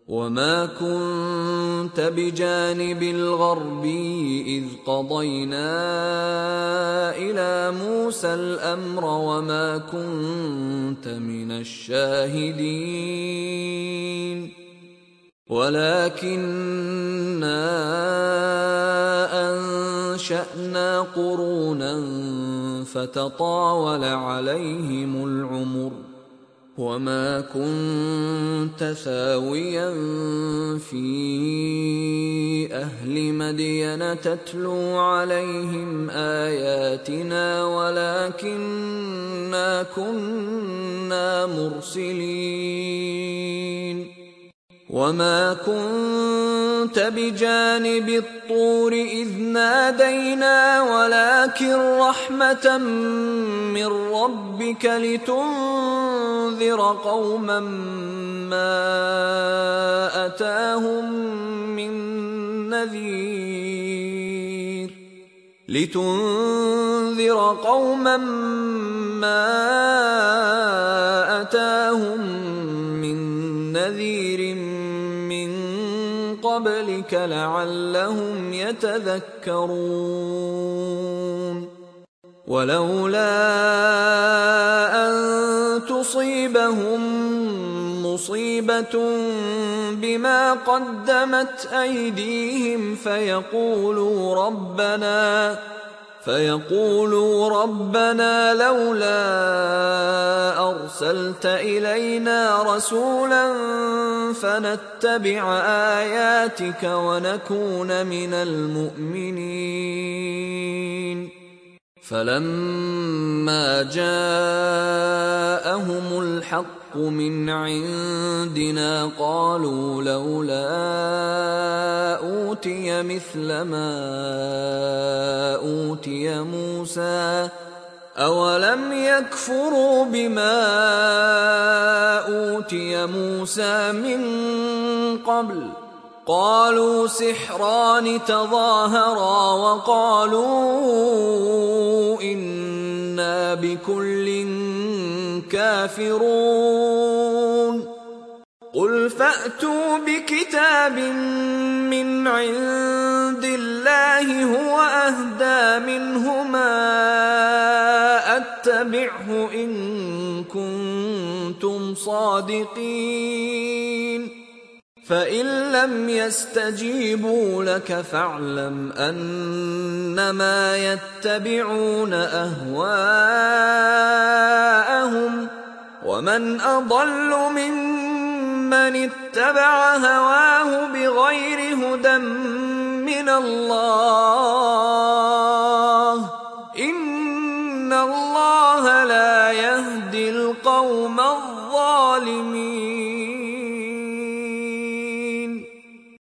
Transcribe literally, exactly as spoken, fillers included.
وما كنت بجانب الغربي إذ قضينا إلى موسى الأمر وما كنت من الشاهدين ولكننا أنشأنا قرونا فتطاول عليهم العمر وما كنت ثاويا في أهل مدين تتلو عليهم آياتنا ولكننا كنا مرسلين وما كنت بجانب الطور إذ نادينا ولكن رحمة من ربك لتنذر قوما ما أتاهم من نذير لتنذر قوما ما أتاهم من نذير قبلك لعلهم يتذكرون ولولا أن تصيبهم مصيبة بما قدمت أيديهم فيقولوا ربنا فيقولوا ربنا لولا أرسلت إلينا رسولا فنتبع آياتك ونكون من المؤمنين فلما جاءهم الحق من عندنا قالوا لولا أوتي مثل ما أوتي موسى أولم يكفروا بما أوتي موسى من قبل قالوا سحران تظاهرا وقالوا إنا بكل كافرون قل فأتوا بكتاب من عند الله هو أهدى منهما أتبعه إن كنتم صادقين فإن لم يستجيبوا لك فاعلم أنما يتبعون أهواءهم ومن أضل ممن اتبع هواه بغير هدى من الله إن الله لا يهدي القوم الظالمين.